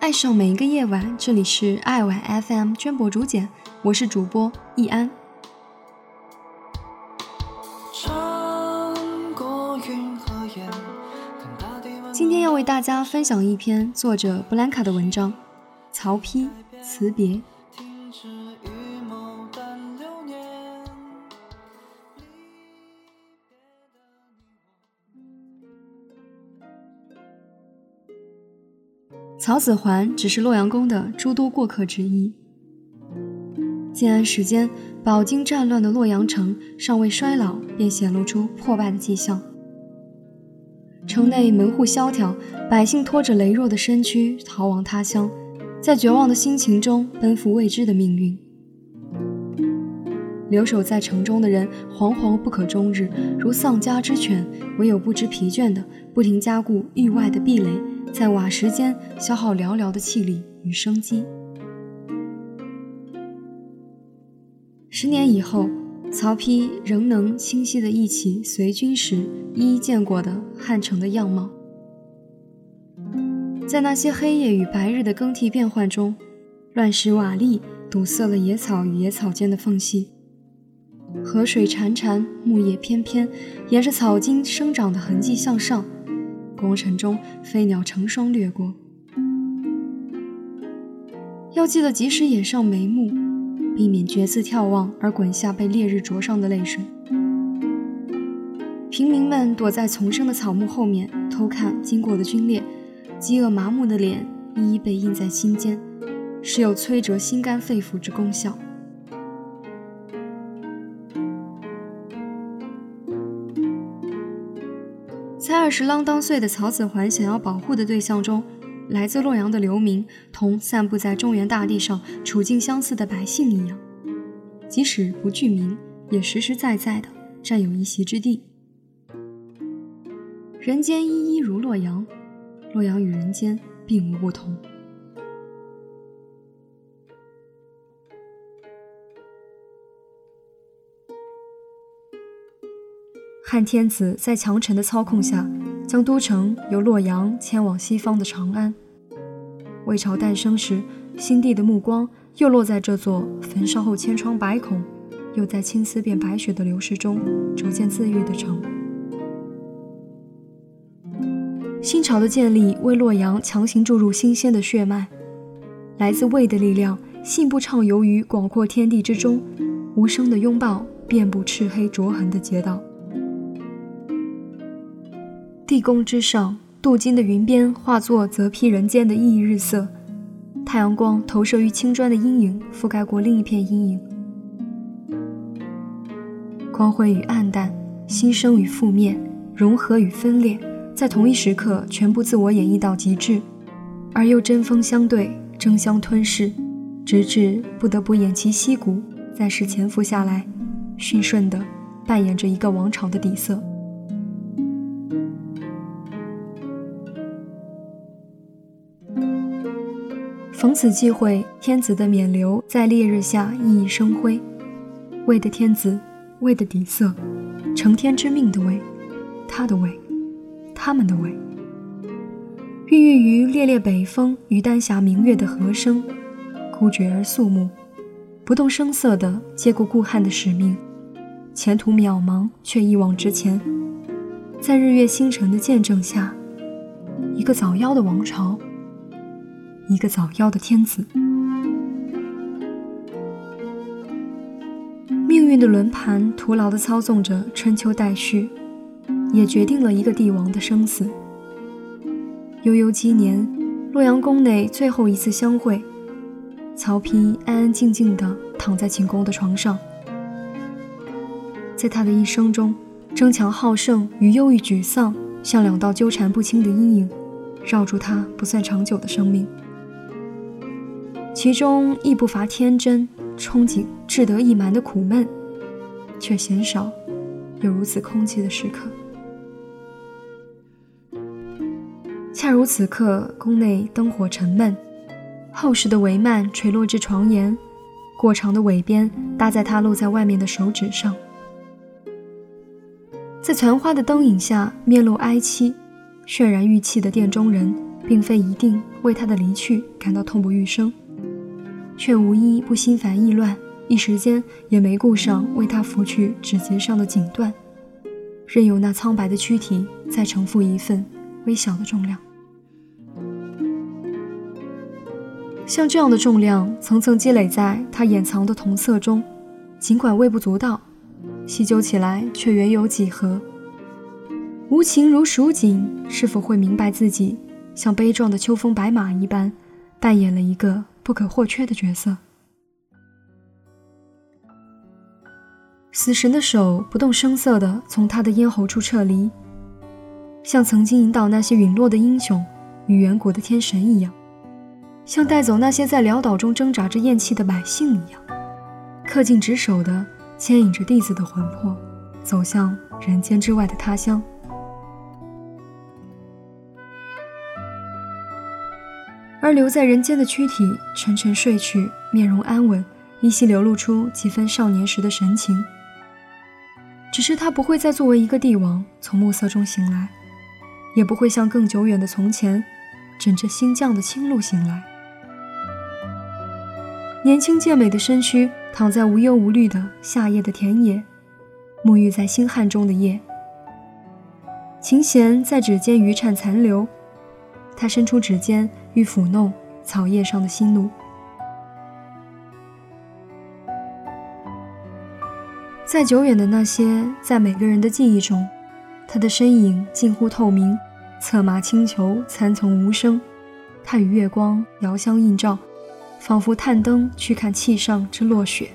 爱上每一个夜晚，这里是爱晚 FM 绢博竹简，我是主播易安。今天要为大家分享一篇作者布兰卡的文章《曹丕辞别》。曹子桓只是洛阳宫的诸多过客之一。建安时间，饱经战乱的洛阳城尚未衰老，便显露出破败的迹象。城内门户萧条，百姓拖着羸弱的身躯逃亡他乡，在绝望的心情中奔赴未知的命运。留守在城中的人惶惶不可终日，如丧家之犬，唯有不知疲倦的不停加固域外的壁垒，在瓦石间消耗寥寥的气力与生机。10年以后，曹丕仍能清晰地忆起随军时一一见过的汉城的样貌。在那些黑夜与白日的更替变换中，乱石瓦砾堵塞了野草与野草间的缝隙，河水潺潺，木叶翩翩，沿着草茎生长的痕迹向上，宫城中飞鸟成双掠过。要记得及时掩上眉目，避免决眦眺望而滚下被烈日灼伤的泪水。平民们躲在丛生的草木后面偷看经过的军列，饥饿麻木的脸一一被印在心间，是有摧折心肝肺腑之功效。才20啷当岁的曹子桓想要保护的对象中，来自洛阳的流民同散布在中原大地上处境相似的百姓一样，即使不具名，也实实在在的占有一席之地。人间一一如洛阳，洛阳与人间并无不同。汉天子在强臣的操控下，将都城由洛阳迁往西方的长安。魏朝诞生时，新帝的目光又落在这座焚烧后千疮百孔，又在青丝变白雪的流逝中逐渐自愈的城。新朝的建立为洛阳强行注入新鲜的血脉，来自魏的力量信步畅游于广阔天地之中，无声的拥抱遍布赤黑灼痕的街道。地宫之上，镀金的云边化作泽披人间的熠熠日色，太阳光投射于青砖的阴影覆盖过另一片阴影。光辉与暗淡，新生与覆灭，融合与分裂，在同一时刻全部自我演绎到极致，而又针锋相对，争相吞噬，直至不得不偃旗息鼓，暂时潜伏下来，驯顺地扮演着一个王朝的底色。逢此际会，天子的冕旒在烈日下熠熠生辉。魏的天子，魏的底色，承天之命的魏，他的魏，他们的魏，孕育于烈烈北风与丹霞明月的和声，孤绝而肃穆，不动声色地接过顾汉的使命，前途渺茫却一往直前。在日月星辰的见证下，一个早夭的王朝，一个早夭的天子。命运的轮盘徒劳地操纵着春秋代序，也决定了一个帝王的生死。悠悠7年，洛阳宫内最后一次相会，曹丕安安静静地躺在寝宫的床上。在他的一生中，争强好胜与忧郁沮丧像两道纠缠不清的阴影，绕住他不算长久的生命。其中亦不乏天真、憧憬、志得意满的苦闷，却鲜少有如此空寂的时刻。恰如此刻，宫内灯火沉闷，厚实的帷幔垂落至床沿，过长的尾边搭在他露在外面的手指上。在攒花的灯影下，面露哀戚，渲然欲泣的殿中人并非一定为他的离去感到痛不欲生，却无一不心烦意乱，一时间也没顾上为他拂去指节上的锦缎，任由那苍白的躯体再承负一份微小的重量。像这样的重量层层积累在他掩藏的铜色中，尽管微不足道，细究起来却原有几何。无情如蜀锦是否会明白自己像悲壮的秋风白马一般，扮演了一个不可或缺的角色？死神的手不动声色地从他的咽喉处撤离，像曾经引导那些陨落的英雄与远古的天神一样，像带走那些在潦倒中挣扎着咽气的百姓一样，恪尽职守地牵引着弟子的魂魄，走向人间之外的他乡。而留在人间的躯体沉沉睡去，面容安稳，依稀流露出几分少年时的神情。只是他不会再作为一个帝王从暮色中醒来，也不会像更久远的从前枕着新降的青露醒来。年轻健美的身躯躺在无忧无虑的夏夜的田野，沐浴在星汉中的夜，琴弦在指尖余颤残留，他伸出指尖欲抚弄草叶上的新露。在久远的那些，在每个人的记忆中，他的身影近乎透明，策马轻裘，参从无声。他与月光遥相映照，仿佛探灯去看气上之落雪。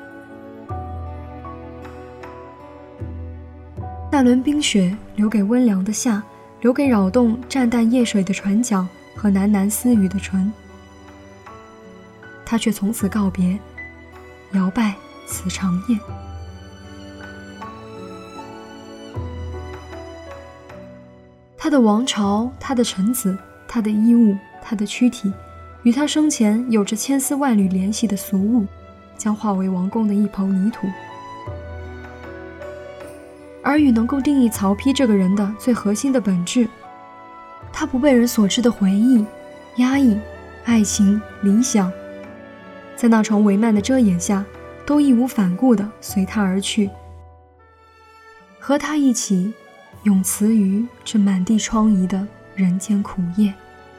那轮冰雪留给温凉的夏，留给扰动湛淡夜水的船桨和喃喃私语的唇。他却从此告别，摇摆此长夜。他的王朝，他的臣子，他的衣物，他的躯体，与他生前有着千丝万缕联系的俗物，将化为王宫的一抔泥土。而与能够定义曹丕这个人的最核心的本质，他不被人所知的回忆、压抑、爱情、理想，在那重帷幔的遮掩下，都义无反顾地随他而去，和他一起永辞于这满地疮痍的人间苦夜。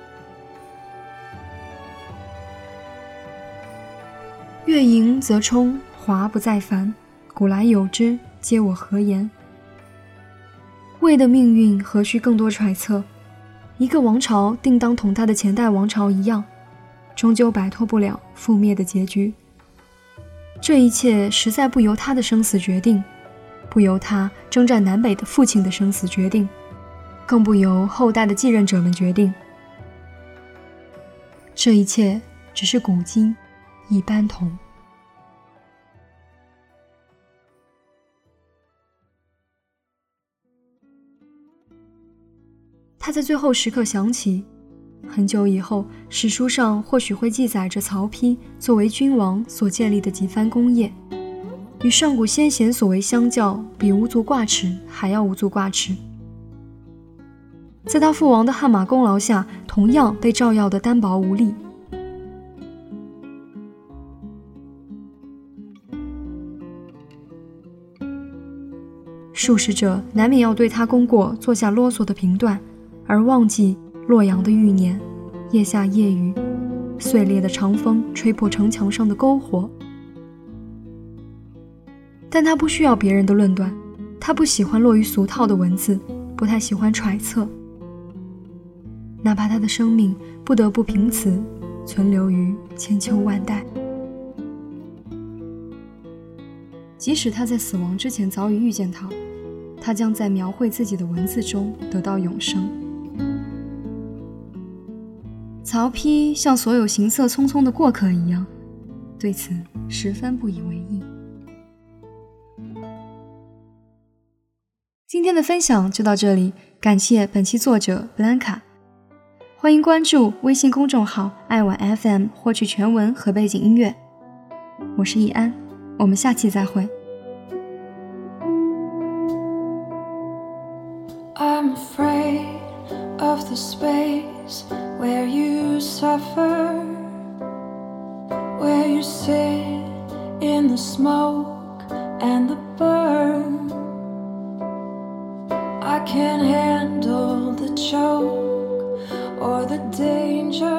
月盈则冲，华不再返，古来有之，皆我何言？魏的命运何须更多揣测，一个王朝定当同他的前代王朝一样，终究摆脱不了覆灭的结局。这一切实在不由他的生死决定，不由他征战南北的父亲的生死决定，更不由后代的继任者们决定。这一切只是古今一般同。他在最后时刻想起，很久以后史书上或许会记载着曹丕作为君王所建立的几番功业，与上古先贤所为相较，比无足挂齿还要无足挂齿。在他父王的汗马功劳下，同样被照耀得单薄无力。数十者难免要对他功过做下啰嗦的评断，而忘记洛阳的欲念，夜下夜雨，碎裂的长风吹破城墙上的篝火。但他不需要别人的论断，他不喜欢落于俗套的文字，不太喜欢揣测，哪怕他的生命不得不凭此存留于千秋万代。即使他在死亡之前早已遇见他，他将在描绘自己的文字中得到永生。曹丕像所有行色匆匆的过客一样，对此十分不以为意。今天的分享就到这里，感谢本期作者 Blanca， 欢迎关注微信公众号爱晚 FM 获取全文和背景音乐。我是易安，我们下期再会。 I'm afraid of the space where you you suffer, where you sit in the smoke and the burn. I can't handle the choke or the danger